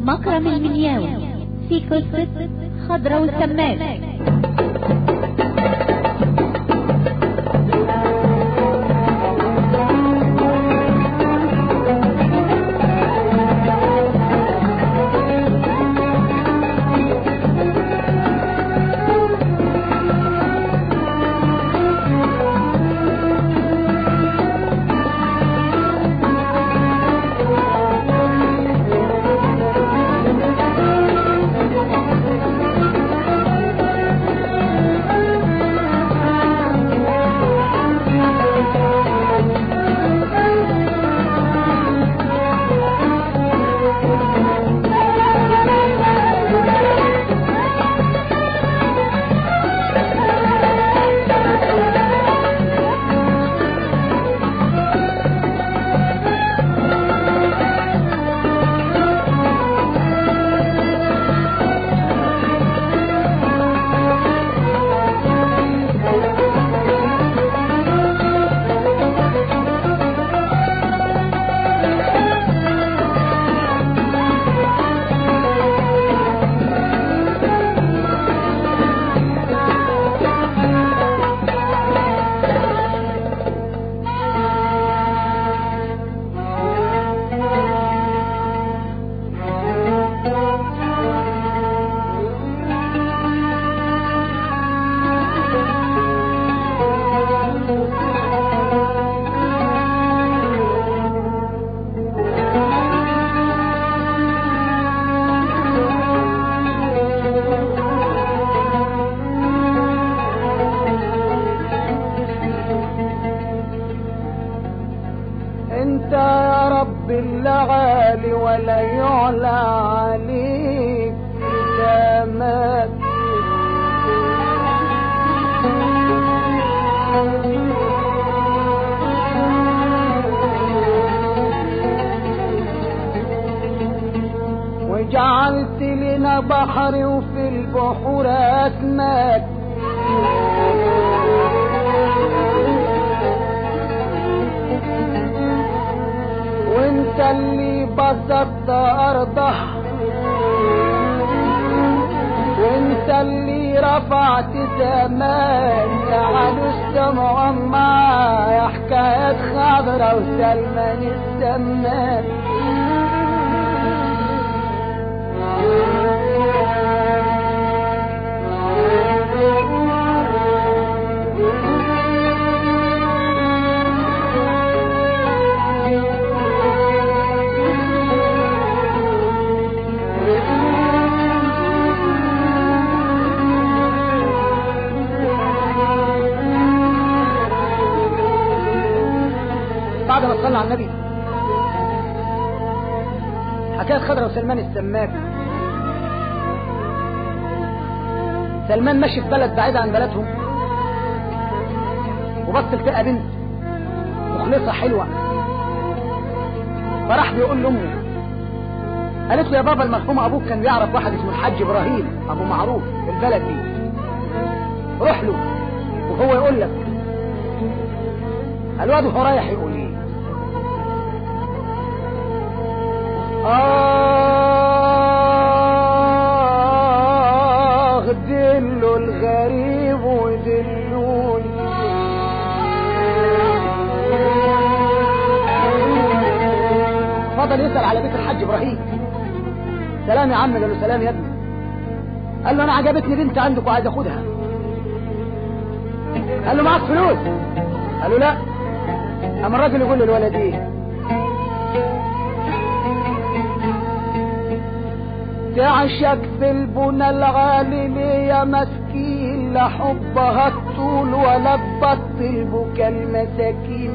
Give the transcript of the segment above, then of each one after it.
مكرم المنياوي في قصة خضرة والسمان. انت يا رب العالي ولا يعلى عليك كلامك، وجعلت لنا بحر وفي البحور اسماك، وانت اللي بسطت ارضه، وانت اللي رفعت زمان جعلوا السمع معايا حكاية خضرة وسلمان السمان. بعد ما صلى على النبي حكاية خضرة وسلمان السماك. سلمان ماشي في بلد بعيد عن بلدهم، وبص لقى بنت مخلصة حلوة، فراح بيقول لأمه، قالت له يا بابا المرحوم أبوك كان بيعرف واحد اسمه الحاج إبراهيم أبو معروف في البلد دي، روح له وهو يقول لك. الواد وهو رايح يقول ايه؟ دلوا الغريب ودلوني، فضل يسأل على بيت الحاج إبراهيم. سلام يا عم. قال له سلام يا ابني. قال له انا عجبتني بنت عندك وعايز اخدها. قال له معاك فلوس؟ قال له لا. اما الراجل يقول للولد ايه؟ تعشق في البنى العالي ليه يا مسكين، لا حبها الطول ولا تبطل بكى المساكين.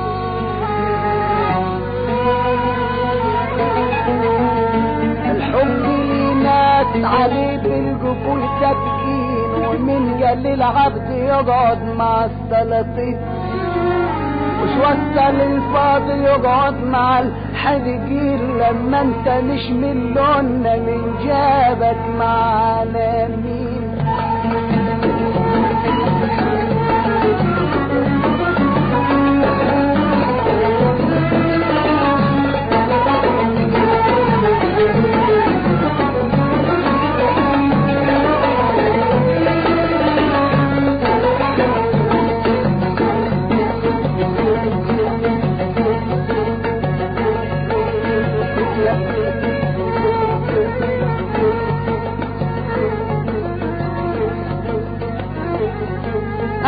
الحب ناس عليه بالجفول تبكين، ومن قال للعبد يقعد مع السلاطين، مش وصل الفاضل يقعد مع الحدقير. لما انت مش من لوننا من جابك معانا مين؟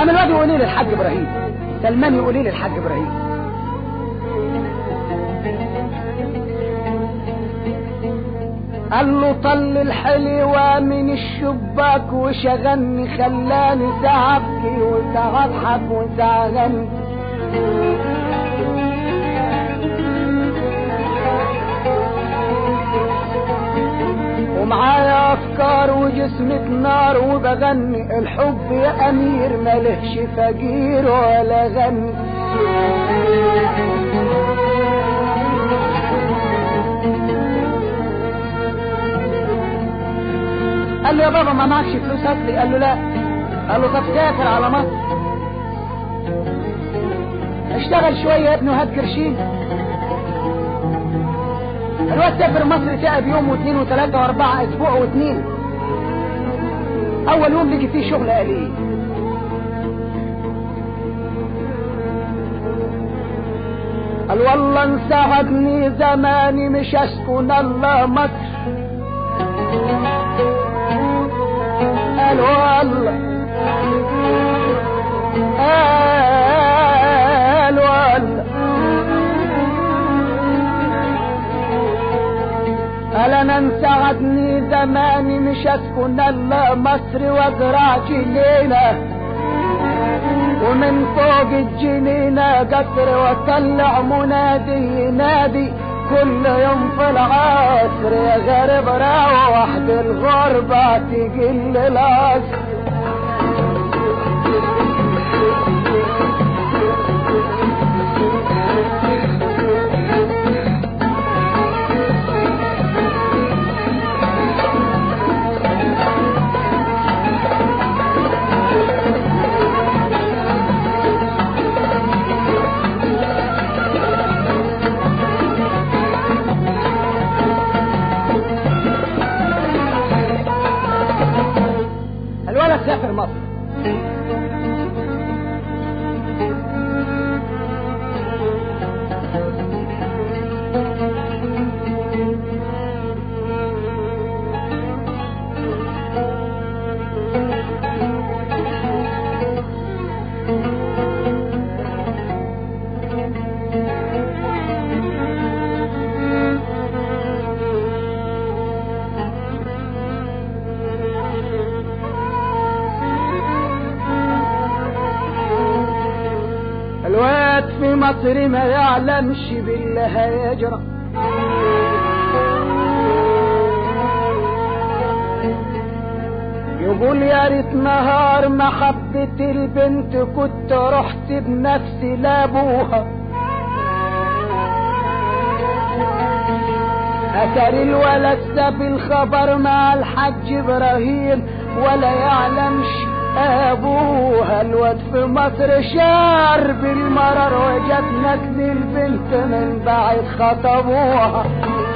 قام الواد يقولي للحاج ابراهيم، سلمان يقولي للحاج ابراهيم قال له طل الحلوة من الشباك وشغلني خلاني ساعة ابكي وساعة اضحك وساعة اغني. ومعايا افكار وجسمك نار وبغني الحب يا امير ملهش فقير ولا غني. قال له يا بابا ما معكش فلوس هاتلي؟ قال له لا. قال له طب سافر على مصر اشتغل شويه يا ابني وهات قرشين. الواد سافر مصر تعب يوم واثنين وثلاثه واربعه، اسبوع واثنين. اول يوم لقي فيه شغل قال ايه؟ قال والله انساعدني زماني مش اسكن الله مصر. قال والله قال والله قال انا انساعدني زماني مش اسكن الله مصر وازرع جنينه ومن فوق الجنينه قصر واطلع منادي ينادي كل يوم في العصر يا غريب روح الغربة تقل العصر. سافر مصر في مصر ما يعلمش بالله هيجرى. يقول يا ريت نهار محبة البنت كنت رحت بنفسي لابوها. أتاري الولد ساب الخبر مع الحاج ابراهيم ولا يعلمش ابوها. الواد في مصر شار بالمرر وجت نسل البنت من بعد خطبوها.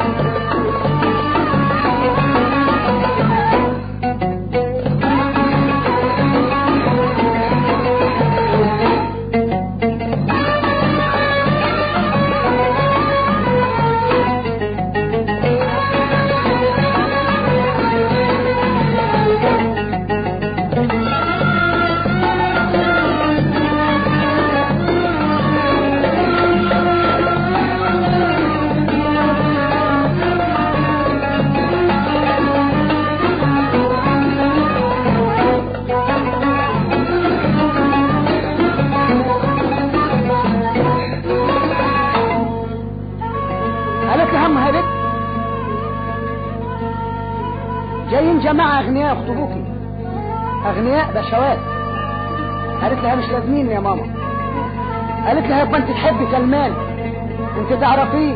جايين جماعة اغنياء يخطبوكي، اغنياء بشوات. قالت لها مش لازمين يا ماما. قالت لها يبقى انت تحبي سلمان، انت تعرفيه،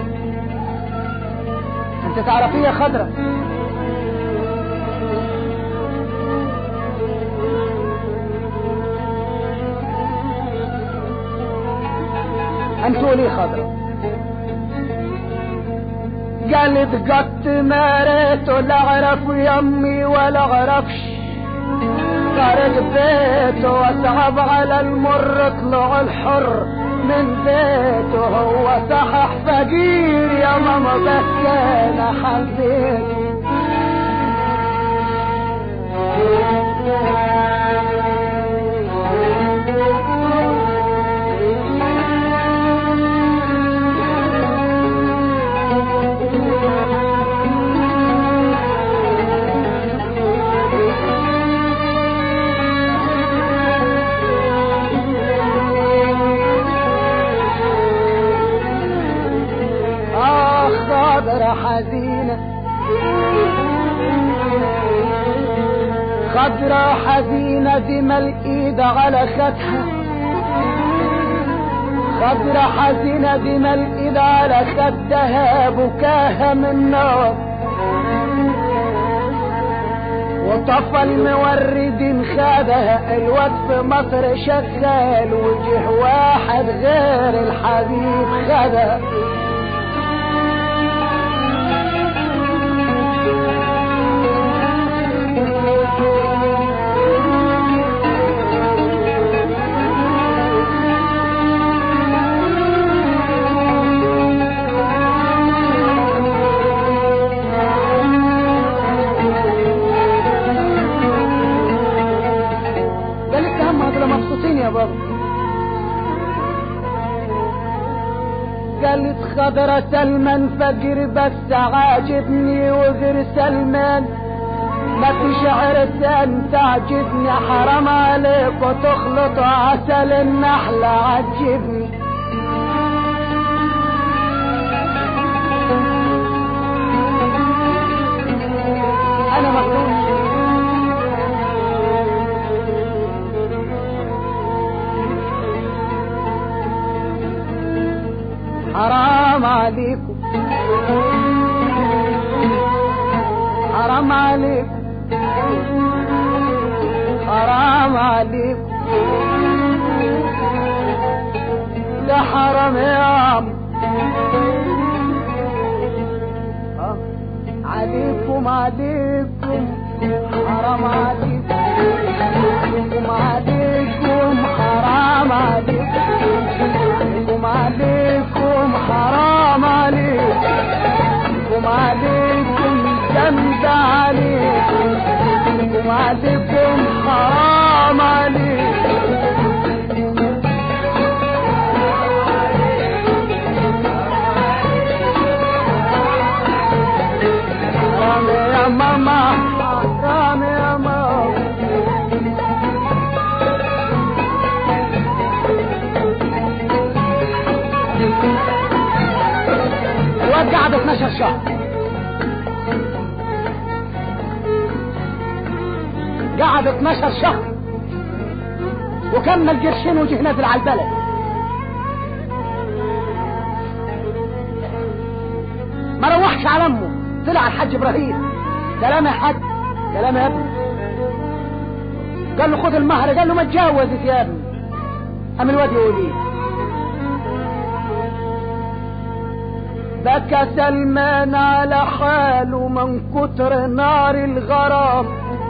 انت تعرفيه يا خضرة. انتوا ليه خضرة؟ قالت قط مريت ولا اعرف يمي ولا اعرفش، خارج بيته وصعب على المر طلع الحر من بيته. هو صحح فقير يا ماما بس انا حبيت. خضرة حزينة دمى الايد على خدها، خضرة حزينة دمى الايد على خدها، بكاها من نار وطفى المورد خدها. الواد في مصر شغال وجه واحد غير الحبيب خدها. قالت خضرة سلمان فقير بس عاجبني وغير سلمان ما في شعر ثاني تعجبني، حرام عليك وتخلط عسل النحلة عجبني. انا مغلوب حرام عليكم، حرام عليكم، حرام عليكم، ده حرام يا عم عليكم، عليكم حرام عليكم، عليكم حرام عليكم، عليكم عليكم حرام عليكم، عليكم جنب عليكم، عليكم حرام عليكم. حرام يا ماما، حرام يا ماما. الواد قعد 12 شهر، قعد 12 شهر وكمل قرشين وجه نازل على البلد. ما روحش على امه، طلع الحاج ابراهيم. سلام يا حاج، سلام يا ابني. قال له خد المهر، قال له ما اتجوزت يا ابني. قام الواد يقول ايه؟ بكى سلمان على حاله من كتر نار الغرام،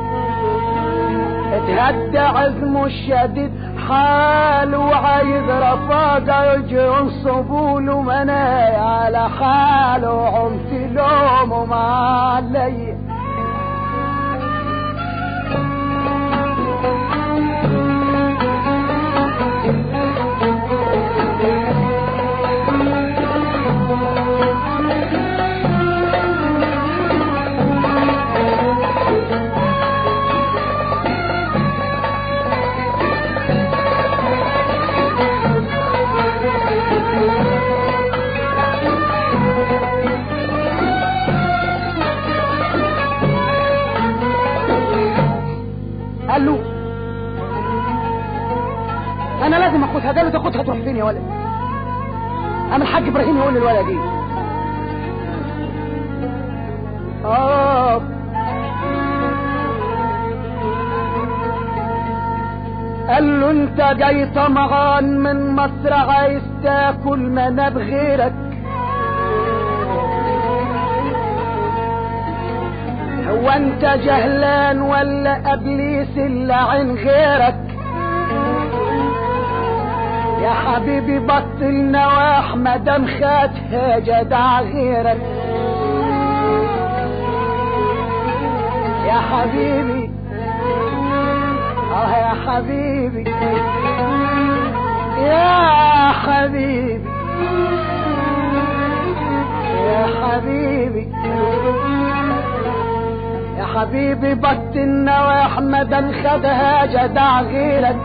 اتهدى عزمه الشديد حاله وعايز رفاقه يجي ينصبوا له منايا على حاله، عمت لومه ما علي. قال له انا لازم اخدها. قال له تاخدها تروح فين يا ولد؟ قام الحاج ابراهيم يقول للولد ايه؟ قال له انت جاي طمعان من مصر عايز تاكل مناب غيرك، هو انت جهلان ولا ابليس اللي عين غيرك؟ يا حبيبي بطل نواح مدام خاتها جدع غيرك. يا حبيبي يا حبيبي يا حبيبي يا حبيبي يا حبيبي بط النواح مدام خدها جدع غيرك.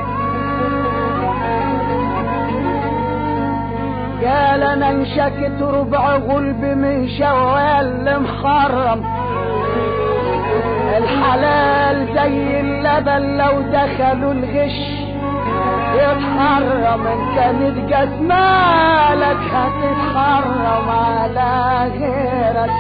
قال انا انشكت ربع غلب من شوال محرم، الحلال زي اللبن لو دخلوا الغش يتحرم، ان كانت جسمالك هتتحرم على غيرك.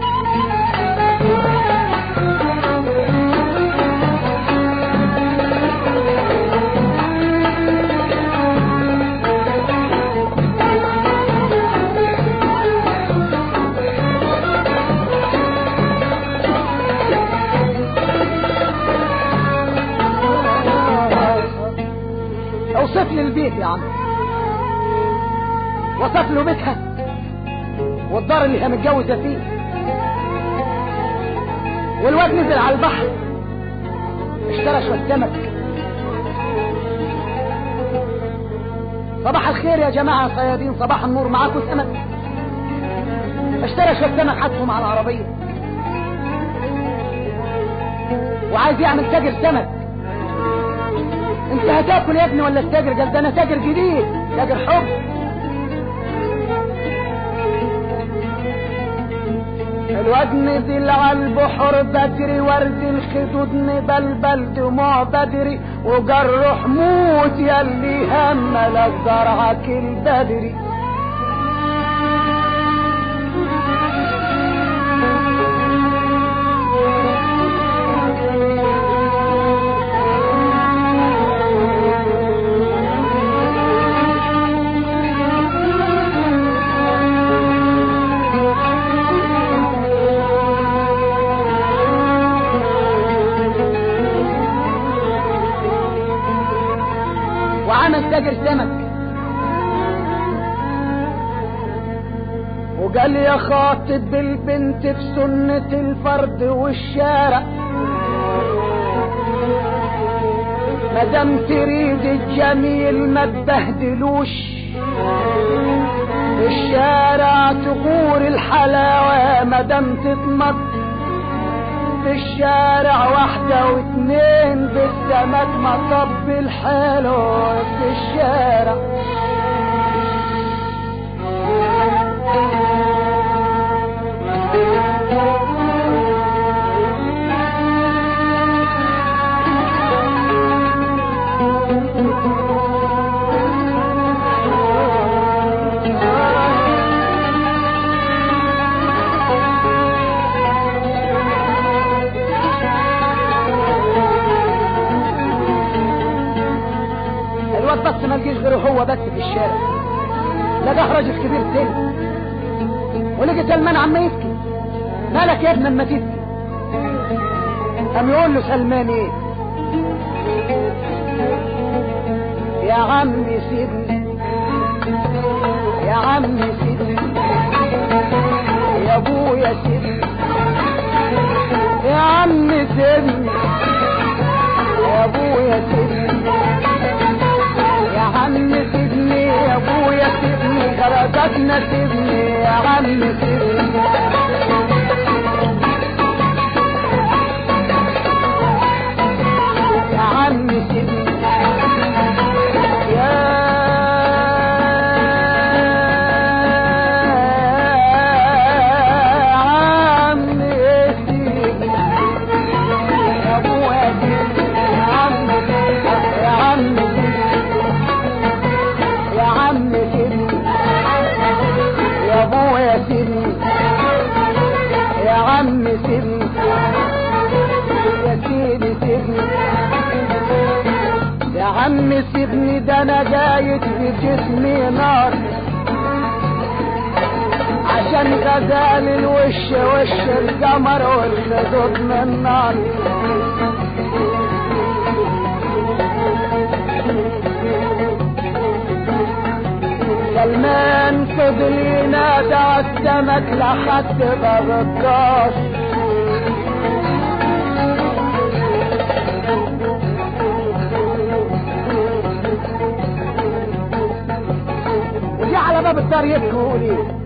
اوصف لي البيت يا عم. وصف له بيتها والدار اللي هي متجوزه فيه، والواد نزل على البحر اشترى شويه سمك. صباح الخير يا جماعه صيادين، صباح النور، معاكم سمك؟ اشترى شويه سمك حطهم على العربيه وعايز يعمل تاجر سمك. انت هتاكل يا ابني ولا التاجر؟ قال ده انا تاجر جديد، تاجر حب. الواد نزل على البحر بدري، ورد الخدود نبلبل دموع بدري، وجرح موت ياللي هملك زرعك البدري. وعمل تاجر سمك وقال يا خاطب البنت في سنة الفرد والشارع، مادام تريد الجميل ما تبهدلوش، في الشارع تغور الحلاوة مادام تتمط، في الشارع واحدة واتنين بالسمك مطب الحلو في الشارع. بس ما لقيش غيره هو بس في الشارع، لقاه راجل كبير تاني ولقى سلمان عم يبكي. مالك يا ابن اما تبكي؟ قام يقول له سلمان ايه؟ يا عمي سيبني، يا عمي سيبني، يا ابويا سيبني، يا عمي سيبني، يا ابويا سيبني، يا عمي سيبني، يا ابويا سيبني، غرقتنا سيبني، يا عمي سيبني. يا عمي سيبني، يا عمي سيبني، يا ابويا سيبني، يا عمي سيبني، يا عمي يا عمي سيبني، يا ابويا سيبني، يا عمي سيبني، يا سيدي سيبني، يا عمي سيبني، ده انا جايت في جسمي نار عشان غزال الوش وش القمر والخدود من نار. سلمان فضل ينادى عالسمك لحد باب الدار، وجي على باب الدار يبكي ويقول ايه؟